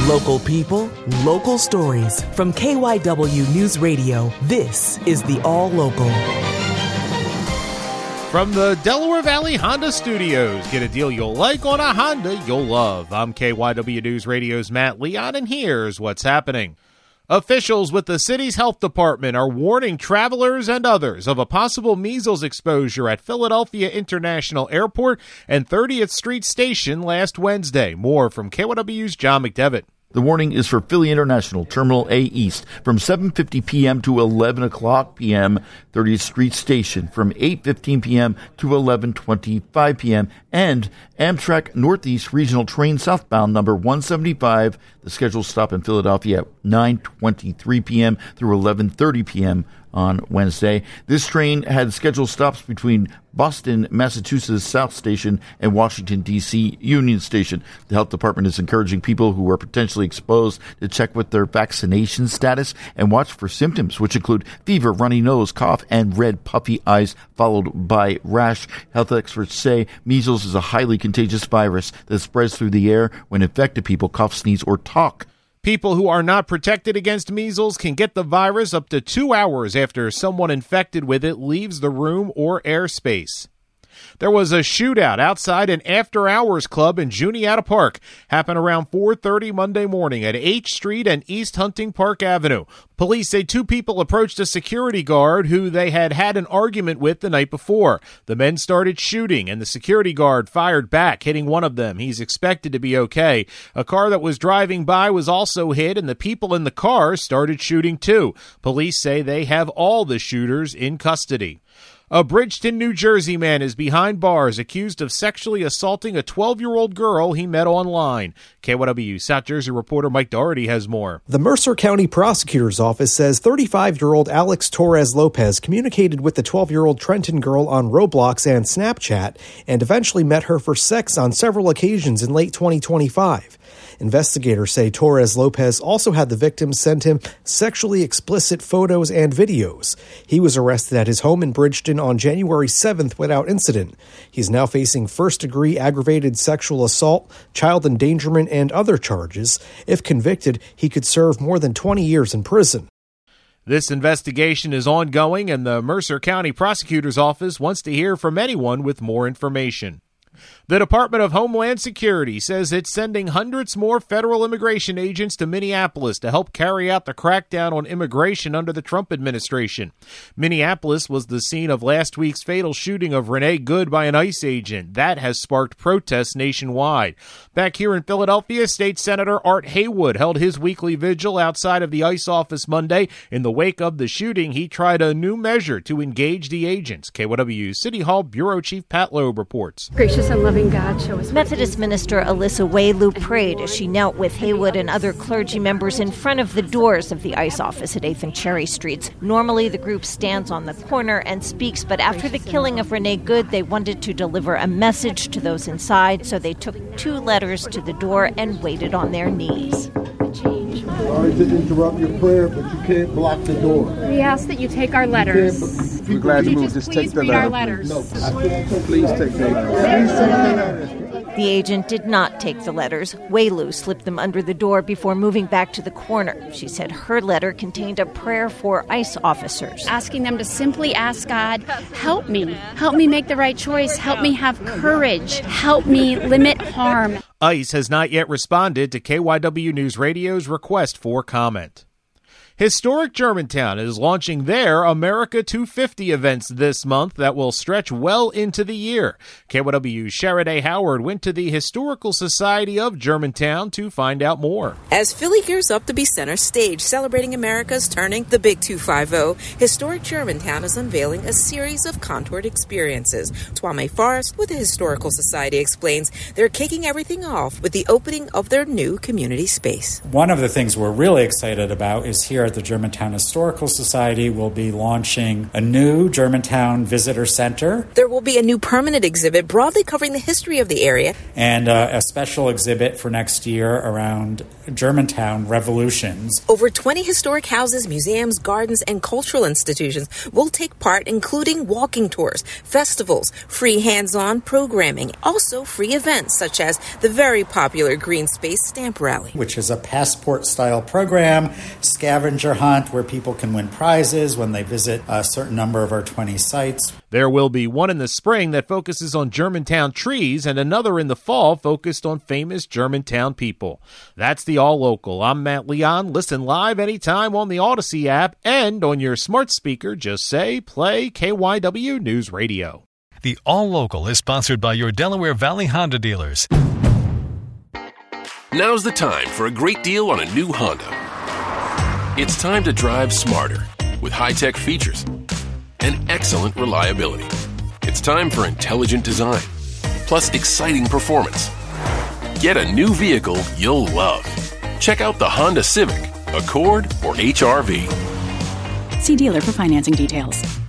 Local people, local stories. From KYW News Radio, this is the All Local. From the Delaware Valley Honda Studios, get a deal you'll like on a Honda you'll love. I'm KYW News Radio's Matt Leon, and here's what's happening. Officials with the city's health department are warning travelers and others of a possible measles exposure at Philadelphia International Airport and 30th Street Station last Wednesday. More from KYW's John McDevitt. The warning is for Philly International Terminal A East from 7:50 p.m. to 11 o'clock p.m., 30th Street Station from 8:15 p.m. to 11:25 p.m., and Amtrak Northeast Regional Train southbound number 175, the scheduled stop in Philadelphia at 9:23 p.m. through 11:30 p.m. on Wednesday. This train had scheduled stops between Boston, Massachusetts South Station and Washington, D.C. Union Station. The health department is encouraging people who are potentially exposed to check with their vaccination status and watch for symptoms, which include fever, runny nose, cough, and red puffy eyes, followed by rash. Health experts say measles is a highly contagious virus that spreads through the air when infected people cough, sneeze, or talk. People who are not protected against measles can get the virus up to 2 hours after someone infected with it leaves the room or airspace. There was a shootout outside an after-hours club in Juniata Park. Happened around 4:30 Monday morning at H Street and East Hunting Park Avenue. Police say two people approached a security guard who they had an argument with the night before. The men started shooting, and the security guard fired back, hitting one of them. He's expected to be okay. A car that was driving by was also hit, and the people in the car started shooting too. Police say they have all the shooters in custody. A Bridgeton, New Jersey man is behind bars accused of sexually assaulting a 12-year-old girl he met online. KYW South Jersey reporter Mike Doherty has more. The Mercer County Prosecutor's Office says 35-year-old Alex Torres Lopez communicated with the 12-year-old Trenton girl on Roblox and Snapchat and eventually met her for sex on several occasions in late 2025. Investigators say Torres Lopez also had the victim send him sexually explicit photos and videos. He was arrested at his home in Bridgeton on January 7th without incident. He's now facing first-degree aggravated sexual assault, child endangerment, and other charges. If convicted, he could serve more than 20 years in prison. This investigation is ongoing, and the Mercer County Prosecutor's Office wants to hear from anyone with more information. The Department of Homeland Security says it's sending hundreds more federal immigration agents to Minneapolis to help carry out the crackdown on immigration under the Trump administration. Minneapolis was the scene of last week's fatal shooting of Renee Good by an ICE agent. That has sparked protests nationwide. Back here in Philadelphia, State Senator Art Haywood held his weekly vigil outside of the ICE office Monday. In the wake of the shooting, he tried a new measure to engage the agents. KYW City Hall Bureau Chief Pat Loeb reports. Gracious and loving God, show us. Methodist minister Alyssa Waylu prayed as she knelt with Haywood and other clergy members in front of the doors of the ICE office at 8th and Cherry Streets. Normally, the group stands on the corner and speaks, but after the killing of Renee Good, they wanted to deliver a message to those inside, so they took 2 letters to the door and waited on their knees. Sorry to interrupt your prayer, but you can't block the door. We ask that you take our letters. We're glad to move. Just take the letter. Our letters. No, please take the letters. The agent did not take the letters. Waylu slipped them under the door before moving back to the corner. She said her letter contained a prayer for ICE officers. Asking them to simply ask God, help me. Help me make the right choice. Help me have courage. Help me limit harm. ICE has not yet responded to KYW News Radio's request for comment. Historic Germantown is launching their America 250 events this month that will stretch well into the year. KYW's Sheriday Howard went to the Historical Society of Germantown to find out more. As Philly gears up to be center stage celebrating America's turning the Big 250, Historic Germantown is unveiling a series of contoured experiences. Twame Forrest with the Historical Society explains they're kicking everything off with the opening of their new community space. One of the things we're really excited about is here here at the Germantown Historical Society, we'll be launching a new Germantown Visitor Center. There will be a new permanent exhibit broadly covering the history of the area. And a special exhibit for next year around Germantown revolutions. Over 20 historic houses, museums, gardens, and cultural institutions will take part, including walking tours, festivals, free hands-on programming, also free events such as the very popular Green Space Stamp Rally, which is a passport-style program, scavenger hunt where people can win prizes when they visit a certain number of our 20 sites. There will be one in the spring that focuses on Germantown trees and another in the fall focused on famous Germantown people. That's the All Local. I'm Matt Leon. Listen live anytime on the Odyssey app and on your smart speaker. Just say, play KYW News Radio. The All Local is sponsored by your Delaware Valley Honda dealers. Now's the time for a great deal on a new Honda. It's time to drive smarter with high-tech features and excellent reliability. It's time for intelligent design, plus exciting performance. Get a new vehicle you'll love. Check out the Honda Civic, Accord, or HR-V. See dealer for financing details.